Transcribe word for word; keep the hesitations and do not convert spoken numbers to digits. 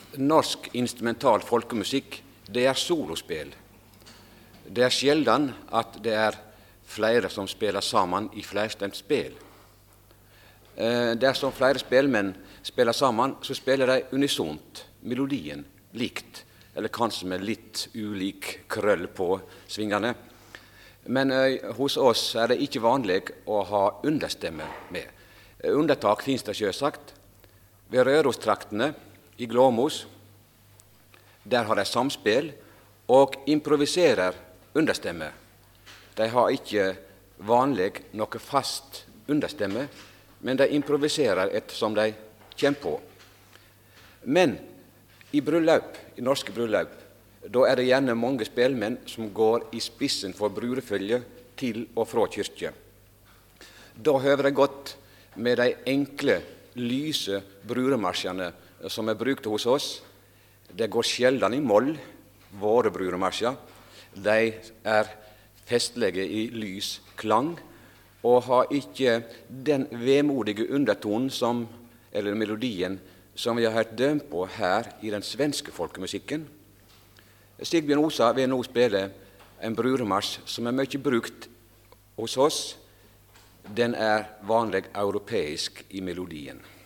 norsk instrumental folkemusikk, det er solospill. Det er sjelden at det er flere som spiller sammen i flerstemt spill. Eh, dersom flere spillmenn spiller sammen, så spiller de unisont, melodien likt, eller kanskje med litt ulik krøll på svingene. Men eh, hos oss er det ikke vanlig å ha understemme med. Eh, Undertak finnes det selvsagt. Ved Rørostraktene i Glåmos, der har de samspill og improviserer understemme. De har ikke vanlig noe fast understemme, men de improviserer ettersom de kommer på. Men i bryllup, i norske bryllup, da er det gjerne mange spelmenn som går i spissen for brudefølge til og fra kyrkje. Da høver det godt med de enkle, lyse brudemarsjene som er brukt hos oss. Det går sjelden i moll, våre brudemarsjer. De er festlige i lys klang, og har ikke den vemodige undertonen som, eller melodien som vi har hørt døm på her i den svenske folkemusikken. Sigbjørn Osa vil nå spille en brudemarsj som er mye brukt hos oss. Den er vanlig europeisk i melodien.